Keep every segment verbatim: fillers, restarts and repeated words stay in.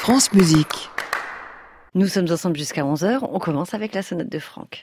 France Musique. Nous sommes ensemble jusqu'à onze heures. On commence avec la sonate de Franck.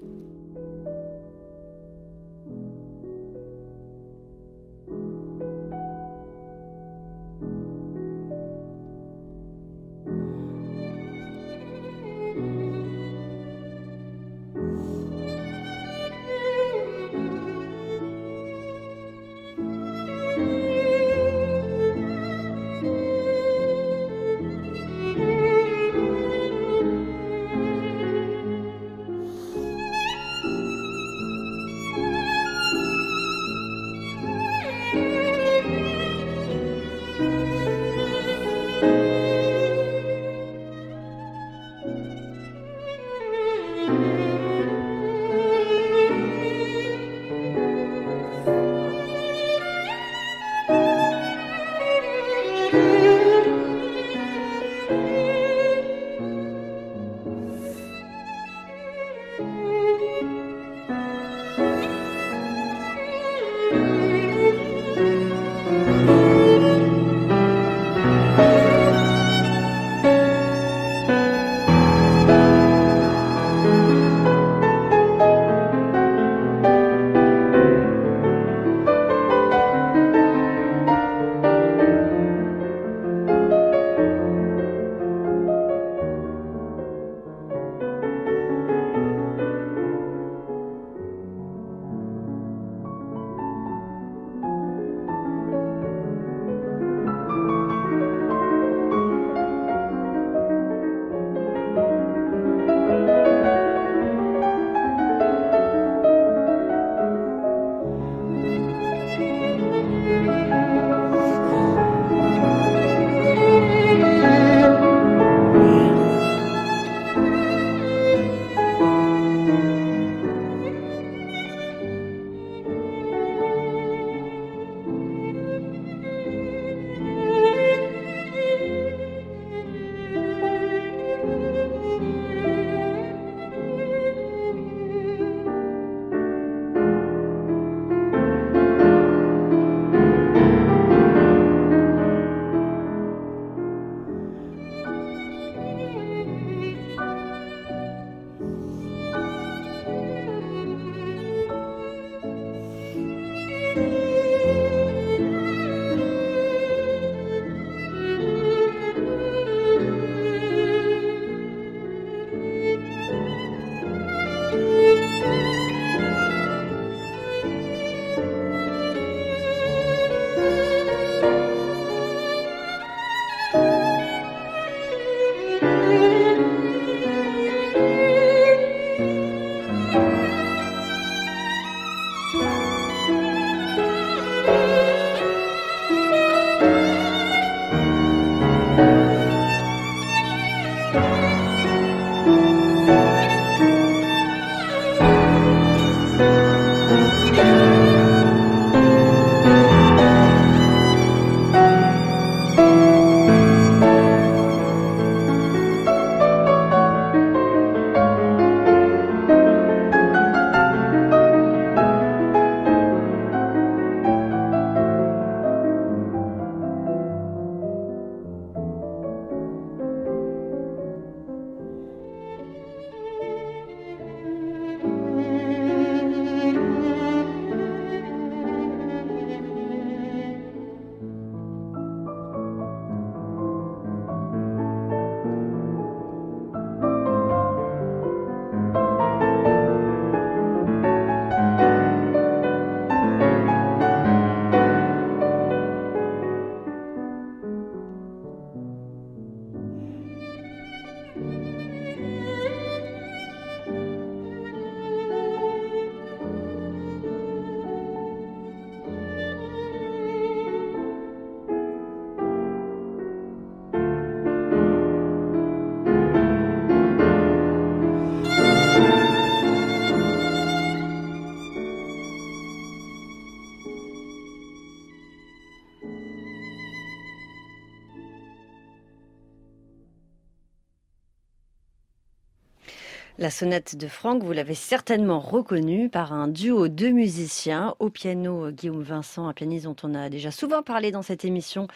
La sonate de Franck, vous l'avez certainement reconnue par un duo de musiciens. Au piano, Guillaume Vincent, un pianiste dont on a déjà souvent parlé dans cette émission,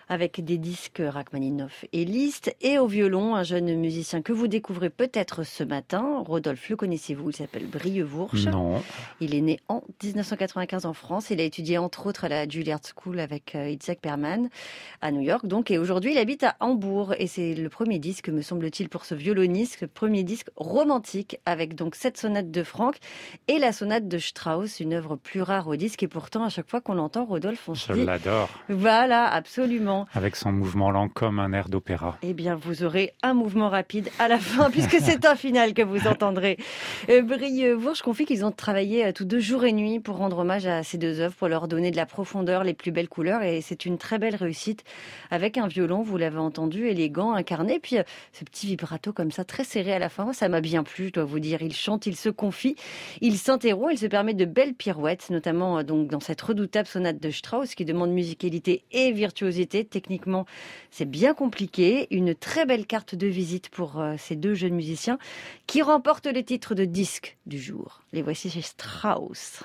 avec des disques Rachmaninoff et Liszt, et au violon, un jeune musicien que vous découvrez peut-être ce matin. Rodolphe, le connaissez-vous? Il s'appelle Brievourche. Non. Il est né en dix-neuf cent quatre-vingt-quinze en France. Il a étudié entre autres à la Juilliard School avec Itzhak Perlman à New York. Donc, et aujourd'hui, il habite à Hambourg. Et c'est le premier disque, me semble-t-il, pour ce violoniste, le premier disque romantique avec donc cette sonate de Franck et la sonate de Strauss, une œuvre plus rare au disque. Et pourtant, à chaque fois qu'on l'entend, Rodolphe, on se Je dit... l'adore. Voilà, absolument. Avec son mouvement lent comme un air d'opéra. Eh bien, vous aurez un mouvement rapide à la fin, puisque c'est un final que vous entendrez. Euh, Brievourche confie qu'ils ont travaillé tous deux jour et nuit pour rendre hommage à ces deux œuvres, pour leur donner de la profondeur, les plus belles couleurs. Et c'est une très belle réussite avec un violon, vous l'avez entendu, élégant, incarné. Puis euh, ce petit vibrato comme ça, très serré à la fin, ça m'a bien plu, je dois vous dire. Il chante, il se confie, il s'interrompt, il se permet de belles pirouettes, notamment euh, donc dans cette redoutable sonate de Strauss qui demande musicalité et virtuosité. Techniquement, c'est bien compliqué. Une très belle carte de visite pour euh, ces deux jeunes musiciens qui remportent les titres de disque du jour. Les voici chez Strauss.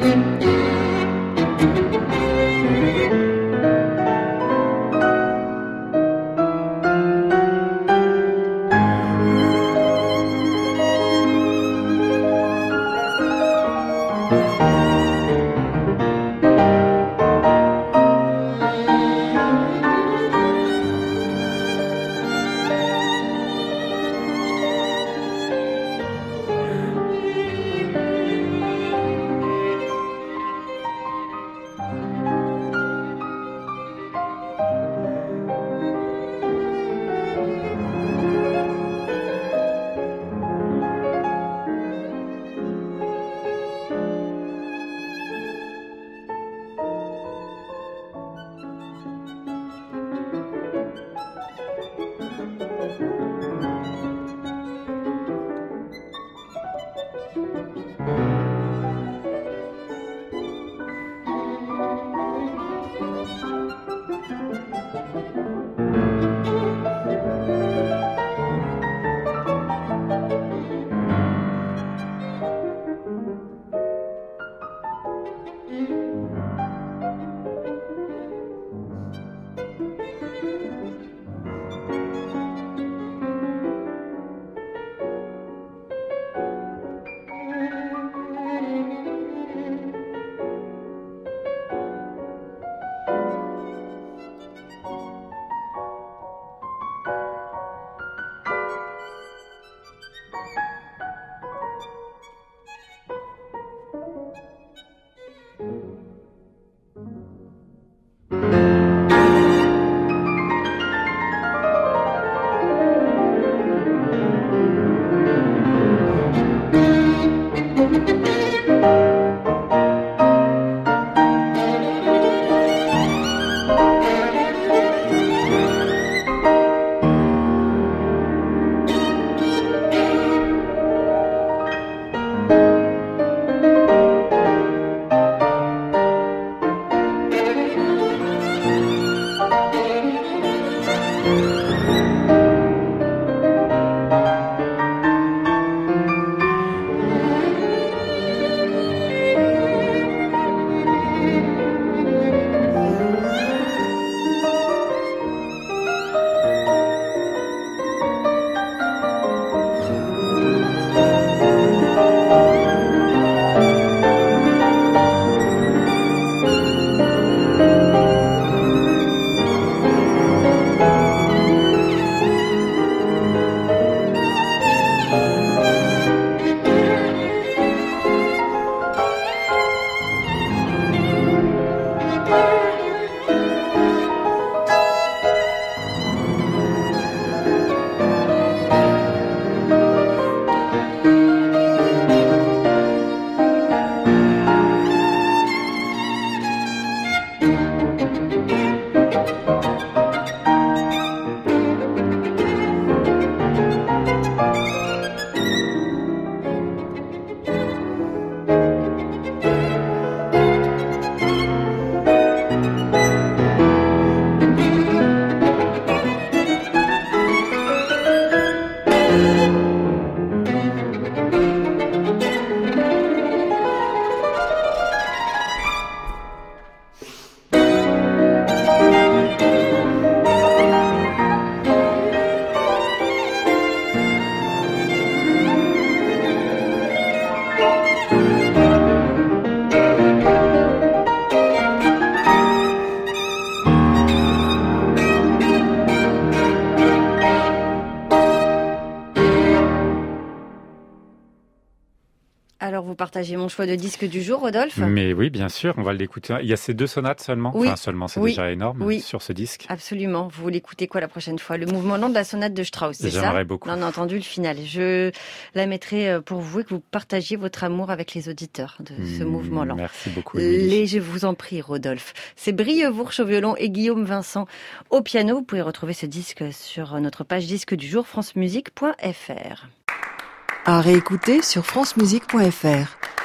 Alors, vous partagez mon choix de disque du jour, Rodolphe ? Mais oui, bien sûr, on va l'écouter. Il y a ces deux sonates seulement. Oui. Enfin, seulement, c'est Oui. déjà énorme Oui. sur ce disque. Absolument. Vous voulez écouter quoi la prochaine fois ? Le mouvement lent de la sonate de Strauss, c'est ça ? J'aimerais beaucoup. On a entendu le final. Je la mettrai pour vous et que vous partagiez votre amour avec les auditeurs de ce Mmh, mouvement lent. Merci beaucoup, Émilie. Les, je vous en prie, Rodolphe. C'est Brille-Vourche au violon et Guillaume Vincent au piano. Vous pouvez retrouver ce disque sur notre page disque du jour, francemusique point f r. À réécouter sur francemusique point f r.